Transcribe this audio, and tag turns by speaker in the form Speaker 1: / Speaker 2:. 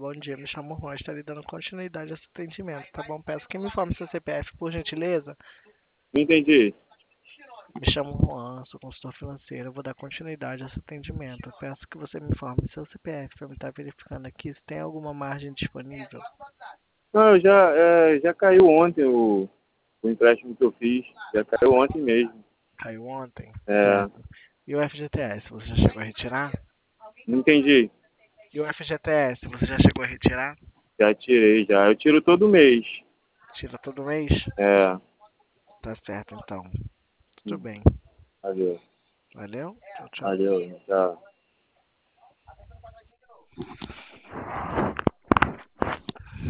Speaker 1: bom dia. Me chamo Juan, estarei dando continuidade a esse atendimento, tá bom? Peço que me informe seu CPF, por gentileza.
Speaker 2: Não entendi.
Speaker 1: Me chamo Juan, sou consultor financeiro. Eu vou dar continuidade a esse atendimento. Eu peço que você me informe seu CPF para eu estar verificando aqui se tem alguma margem disponível.
Speaker 2: Não, já caiu ontem o empréstimo que eu fiz. Já caiu ontem mesmo.
Speaker 1: Caiu ontem?
Speaker 2: É,
Speaker 1: Certo. E o FGTS, você já chegou a retirar?
Speaker 2: não entendi.
Speaker 1: E o FGTS, você já chegou a retirar?
Speaker 2: Já tirei, já. Eu tiro todo mês.
Speaker 1: Tira todo mês?
Speaker 2: É,
Speaker 1: Tá certo, então. Tudo bem.
Speaker 2: valeu.
Speaker 1: Valeu? Tchau, tchau.
Speaker 2: Valeu, tchau.